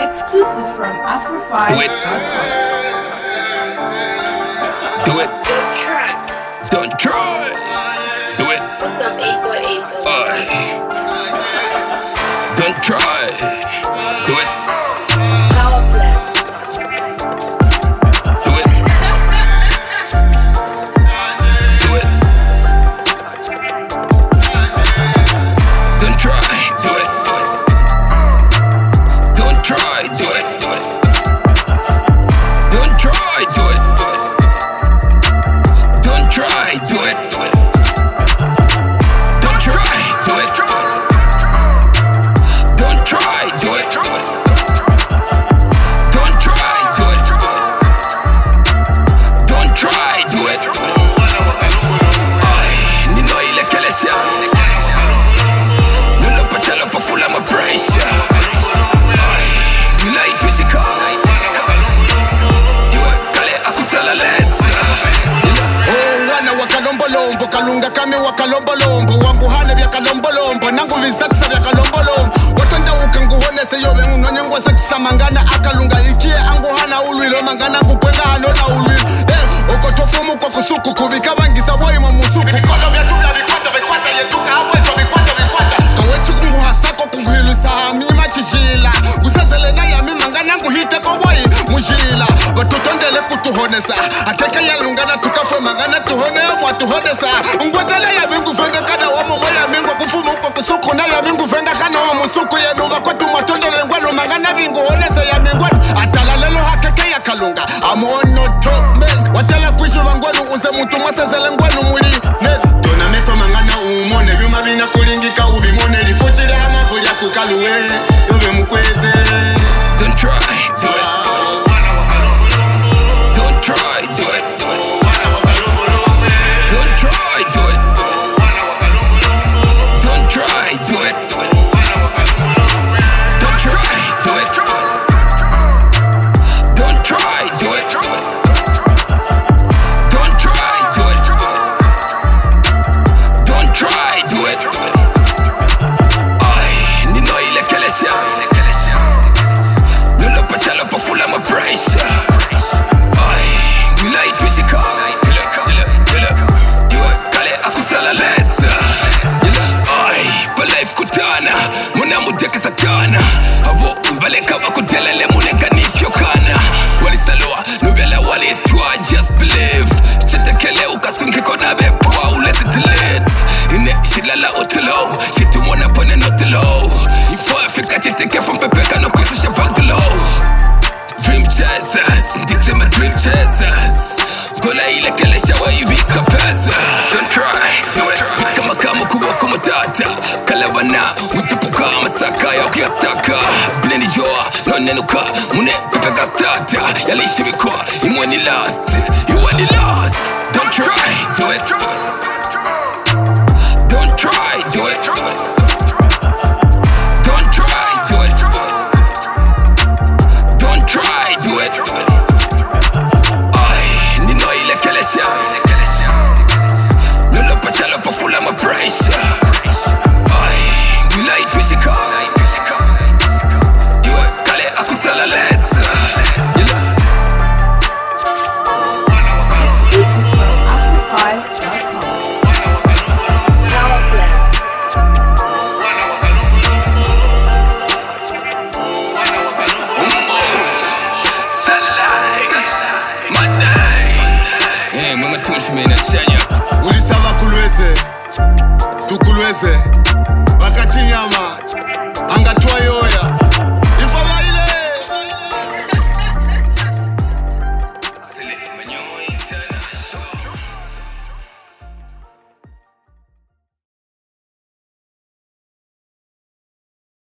Exclusive from Afro5.com. Do it. Don't try. Do it. What's up, 808? Don't try. Do it. Power Black. Do it. Do it. Don't try. Do it. Don't try. Do it. Don't try. Do it. Don't try. Do it. Don't try. Do it. Don't try. Do it. Don't try. Do it. Don't try. Do it. Ay, nino ile kelesha. Nulo pachalo pa fula ma pressure. Ay, nila itwisika. Iwe kale akusala lesa. Wakalombolombo kalunga kame wakalombolombo wangu hane vya kalombolombo nangu visaksa vya kalombolombo watanda ukanguhone seyobe munonye ngwasa kisamangana akalunga ikie angu hana ulwilo mangana kupwenga hanona ulwilo okotofumu kwa kusuku kubika wangisa woi mamusuku vikondo vya tubla vikwata yetuka awetwa vikwata kawetu kungu hasako kunguhilu sahamima chishila gusazele na yami mangana nguhite kowai mujila watutondele kutuhonesa ateke yalungana tukafwe mangana tuhone mwatuhonesa ngwetele ya mingu venga kada wa momo ya mingu kufumu uko kusuku na ya mingu venga kana wa musuku yenuga kwetu mwatondele ngwenu mangana vingu honesa ya mingwenu atalalelo hakeke ya kalunga amono top man watela kuishi wangwenu uze mutu mwasezele ngwenu muli tona meso mangana umone vyuma vina kulingika ubimone lifutile hama vulia kukaluwe yove mukweze. Don't try. Do it. Don't try. Do it. Don't try. Do it. Don't try. Do it. Don't try. Do it. Don't try. Do it. Don't try. Do it. Don't try. Do it. Ay, nino ile kelesha. Nulo pachalo pa fula ma pressure. Ay, nila itwisika. Dila. Iwe kale akusala lesa. Ay, pa life kutana. Muna mudeke satana. Avo ubale kama kutelele mulenga nifyo kana. Walisaloa nubela walitwa just believe. Chetekele ukasungi kona bepwa ulesi delete. Ine shilala utilo. Shitu mwana pone notilo. Ifo Afrika cheteke from pepeka no kususha pantilo. Dream chasers, this is my dream chasers. Gola ile kelesha wa hivi kapesa. Don't try, do it. Pika makamu kuwa kumatata. Kalawana, wipipuka masaka ya ukiyastaka. Bleni joa, no nenuka. Mune pepeka starter. Yalishi wiko, imwe ni last. You are the last. Don't try, do it. Don't try, do it. Don't try, do it. Don't try, do it. Ay, nino ile kelesha. Nulo pachalo pa fula ma pressure. Ay, wila itwisika. Iwe kale akusala lesa. Exclusive from Afro5.com. Power Black. Mama touch me na chanya. Ulisava kulweze tukulweze wakati nyama